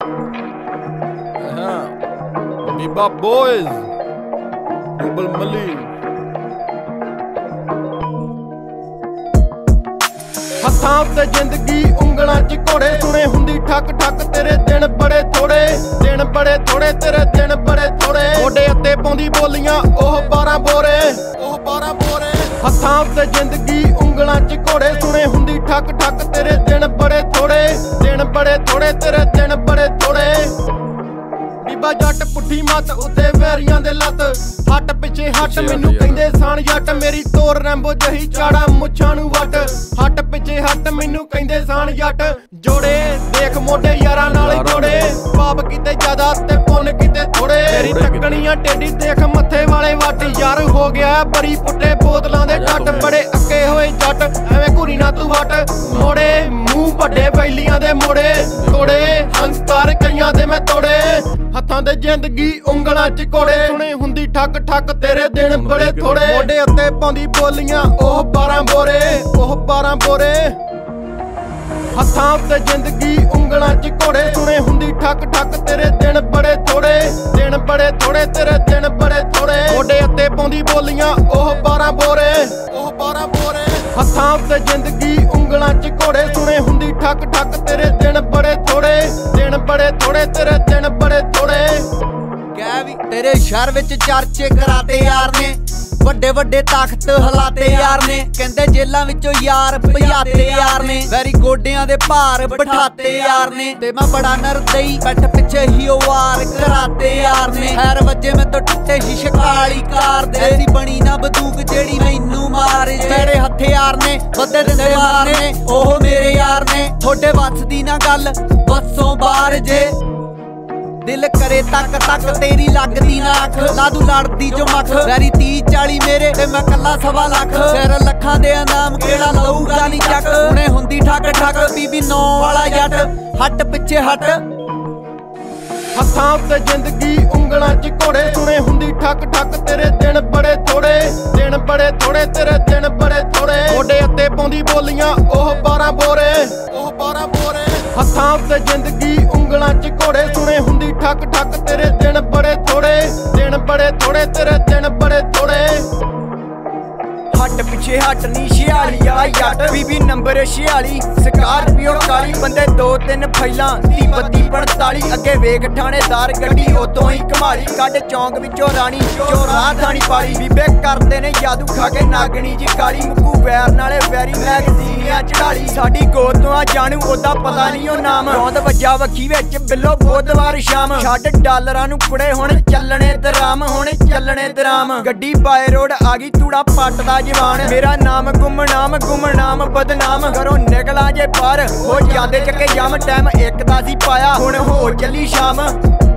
Bebop Boys, Global Mali. ਹੱਥਾਂ ਉੱਤੇ ਜ਼ਿੰਦਗੀ ਉਂਗਲਾਂ 'ਚ ਘੋੜੇ ਸੁਣੇ ਹੁੰਦੀ ਠੱਕ ਠੱਕ ਤੇਰੇ ਦਿਨ ਬੜੇ ਥੋੜੇ ਤੇਰੇ ਦਿਨ ਬੜੇ ਥੋੜੇ ਮੋਢੇ ਉੱਤੇ ਪਾਉਂਦੀ ਬੋਲੀਆਂ ਉਹ 12 ਬੋਰੇ ਹੱਥਾਂ ਉੱਤੇ ਜ਼ਿੰਦਗੀ ਉਂਗਲਾਂ 'ਚ ਘੋੜੇ ਸੁਣੇ ਹੁੰਦੀ ਠੱਕ ਠੱਕ ਤੇਰੇ ਦਿਨ ਬੜੇ ਥੋੜੇ ਤੇਰੇ ਦਿਨ ਬੜੇ ਥੋੜੇ ਬੀਬਾ ਜੱਟ ਪੁੱਠੀ ਮੱਤ ਉੱਤੇ ਵੈਰੀਆਂ ਦੇ ਲੱਤ ਹੱਟ ਪਿੱਛੇ ਹੱਟ ਮੈਨੂੰ ਕਹਿੰਦੇ ਸਾਨ ਜੱਟ ਮੇਰੀ ਤੋਰ ਰੈਂਬੋ ਜਹੀ ਚਾੜਾ ਮੁੱਛਾਂ ਨੂੰ ਵੱਟ ਹੱਟ ਪਿੱਛੇ ਹੱਟ ਮੈਨੂੰ ਕਹਿੰਦੇ ਸਾਨ ਜੱਟ ਜੋੜੇ ਦੇਖ ਮੋਢੇ ਯਾਰਾਂ ਨਾਲ ਜੋੜੇ ਪਾਪ ਕਿਤੇ ਜ਼ਿਆਦਾ ਤੇ ਪੁੰਨ ਕਿਤੇ ਥੋੜੇ ਮੇਰੀ ਟੱਕਣੀਆਂ ਟੇਢੀ ਦੇਖ ਮੱਥੇ ਵਾਲੇ ਵੱਟ ਯਾਰ ਹੋ ਗਿਆ ਬੜੀ ਪੁੱਟੇ ਬੋਤਲਾਂ ਦੇ ਟੱਟ ਬੜੇ ਅੱਕੇ ਹੋਏ ਜੱਟ ਐਵੇਂ ਘੂਰੀ ਨਾ ਤੂੰ ਵੱਟ ਮੋੜੇ ਮੂੰਹ ਵੱਡੇ ਬੈਲੀਆਂ ਦੇ ਮੋੜੇ ਤੋੜੇ ਹੰਕਾਰ ਕਈਆਂ ਦੇ ਮੈਂ ਤੋੜੇ ਹੱਥਾਂ ਦੇ ਜ਼ਿੰਦਗੀ ਉਂਗਲਾਂ 'ਚ ਘੋੜੇ ਸੁਣੇ ਹੁੰਦੀ ਠੱਕ ਠੱਕ ਤੇਰੇ ਦਿਨ ਬੜੇ ਥੋੜੇ ਮੋਢੇ ਉੱਤੇ ਪਾਉਂਦੀ ਬੋਲੀਆਂ ਉਹ 12 ਬੋਰੇ ਹੱਥਾਂ ਉੱਤੇ ਜ਼ਿੰਦਗੀ ਉਂਗਲਾਂ 'ਚ ਘੋੜੇ ਸੁਣੇ ਹੁੰਦੀ ਠੱਕ ਠੱਕ ਤੇਰੇ ਦਿਨ ਬੜੇ ਥੋੜੇ ਤੇਰੇ ਦਿਨ ਬੜੇ ਥੋੜੇ ਮੋਢੇ ਉੱਤੇ ਪਾਉਂਦੀ ਬੋਲੀਆਂ ਉਹ 12 ਬੋਰੇ ਹੱਥਾਂ ਉੱਤੇ ਜ਼ਿੰਦਗੀ ਉਂਗਲਾਂ 'ਚ ਘੋੜੇ ਸੁਣੇ ਹੁੰਦੀ ਠੱਕ ਠੱਕ ਤੇਰੇ ਦਿਨ ਬੜੇ ਥੋੜੇ ਤੇਰੇ ਦਿਨ ਬੜੇ ਥੋੜੇ ਕਹਿ ਵੀ ਤੇਰੇ ਸ਼ਹਿਰ ਵਿੱਚ ਚਰਚੇ ਕਰਾਤੇ ਯਾਰ ਨੇ ਵੱਡੇ ਵੱਡੇ ਤਾਕਤ ਹਲਾਤੇ ਯਾਰ ਨੇ ਕਹਿੰਦੇ ਜੇਲਾਂ ਵਿੱਚੋਂ ਯਾਰ ਭਜਾਤੇ ਯਾਰ ਨੇ ਵੈਰੀ ਗੋਡਿਆਂ ਦੇ ਭਾਰ ਬਿਠਾਤੇ ਯਾਰ ਨੇ ਤੇ ਮੈਂ ਬੜਾ ਨਰਦਈ ਪਿੱਠ ਪਿੱਛੇ ਹੀ ਉਹ ਵਾਰ ਕਰਾਤੇ ਯਾਰ ਨੇ ਖੈਰ ਵੱਜੇ ਮੈਂ ਤੋਂ ਟੁੱਟੇ ਸ਼ੀਸ਼ੇ ਕਾਲੀ ਕਾਰ ਦੇ ਐਸੀ ਬਣੀ ਨਾ ਬੰਦੂਕ ਜਿਹੜੀ ਮੈਨੂੰ ਮਾਰੇ ਤੇਰੇ ਹਥਿਆਰ ਨੇ ਵੱਧੇ ਦਿੰਦੇ ਮਾਰ ਨੇ ਉਹ ਮੇਰੇ ਯਾਰ ਨੇ ਥੋੜੇ ਵੱਸ ਦੀ ਨਾ ਗੱਲ ਵੱਸੋਂ ਬਾਹਰ ਜੇ ਦਿਲ ਕਰੇ ਤੱਕ ਤੱਕ ਤੇਰੀ ਲੱਗਦੀ ਨਾ ਅੱਖ ਲਾਦੂ ਲੜਦੀ ਜੋ ਮੱਖ ਵੈਰੀ 30-40 ਮੇਰੇ ਤੇ ਮੈਂ ਕੱਲਾ 1.5 ਲੱਖ ਸਿਰ ਲੱਖਾਂ ਦੇ ਇਨਾਮ ਕਿਹੜਾ ਲਊਗਾ ਨਹੀਂ ਚੱਕ ਹੁਣੇ ਹੁੰਦੀ ਠੱਕ ਠੱਕ ਬੀਬੀ 9 ਵਾਲਾ ਜੱਟ ਹੱਟ ਪਿੱਛੇ ਹੱਟ ਹੱਥਾਂ ਉੱਤੇ ਜ਼ਿੰਦਗੀ ਉਂਗਲਾਂ 'ਚ ਘੋੜੇ ਸੁਣੇ ਹੁੰਦੀ ਠੱਕ ਠੱਕ ਤੇਰੇ ਦਿਨ ਬੜੇ ਥੋੜੇ ਤੇਰੇ ਦਿਨ ਬੜੇ ਥੋੜੇ ਮੋਢੇ ਉੱਤੇ ਪਾਉਂਦੀ ਬੋਲੀਆਂ ਉਹ 12 ਬੋਰੇ ਹੱਥਾਂ ਉੱਤੇ ਜ਼ਿੰਦਗੀ ਉਂਗਲਾਂ 'ਚ ਘੋੜੇ ਸੁਣੇ ਹੁੰਦੀ ਠੱਕ ਠੱਕ ਤੇਰੇ ਦਿਨ ਬੜੇ ਥੋੜੇ ਤੇਰੇ ਦਿਨ ਬੜੇ ਥੋੜੇ ਹੱਟ ਪਿੱਛੇ ਹੱਟ ਨੀ 46 ਵਾਲਾ ਜੱਟ ਬੀਬੀ ਨੰਬਰ 46 ਸਕਾਰਪੀਓ ਕਾਲੀ ਬੰਦੇ 2-3 ਫੈਲਾਂ 30-32-45 ਅੱਗੇ ਵੇਖ ਥਾਣੇਦਾਰ ਗੱਡੀ ਉਤੋਂ ਹੀ ਘਮਾਲੀ ਕੱਢ ਚੌਂਕ ਵਿੱਚੋਂ ਰਾਣੀ ਜੋ ਰਾਹ ਥਾਣੀ ਪਾਲੀ ਬੀਬੇ ਕਰਦੇ ਨੇ ਜਾਦੂ ਖਾ ਕੇ ਨਾਗਣੀ ਜੀ ਕਾਲੀ ਮੁੱਕੂ ਵੈਰ ਨਾਲੇ ਵੈਰੀ ਮੈਗਜ਼ੀਨੀਆਂ ਚੜਾਲੀ ਸਾਡੀ ਗੋਦ ਤੋਂ ਆ ਜਾਣੂ ਉਹਦਾ ਪਤਾ ਨਹੀਂ ਉਹ ਨਾਮ ਰੌਂਦ ਵੱਜਾ ਵੱਖੀ ਵਿੱਚ ਬਿੱਲੋ ਬੁੱਧਵਾਰ ਸ਼ਾਮ ਛੱਡ ਡਾਲਰਾਂ ਨੂੰ ਕੁੜੇ ਹੁਣ ਚੱਲਣੇ ਦਰਾਮ ਗੱਡੀ ਬਾਏ ਰੋਡ ਆ ਗਈ ਤੂੜਾ ਪੱਟ ਦਾ ਜਵਾਨ ਮੇਰਾ ਨਾਮ ਗੁੰਮਨਾਮ ਬਦਨਾਮ ਘਰੋਂ ਨਿਕਲਾ ਜੇ ਬਾਹਰ ਹੋ ਜਾਂਦੇ ਚੱਕੇ ਜਮ ਟਾਈਮ ਇੱਕ ਦਾ ਸੀ ਪਾਇਆ ਹੁਣ ਹੋ ਚੱਲੀ ਸ਼ਾਮ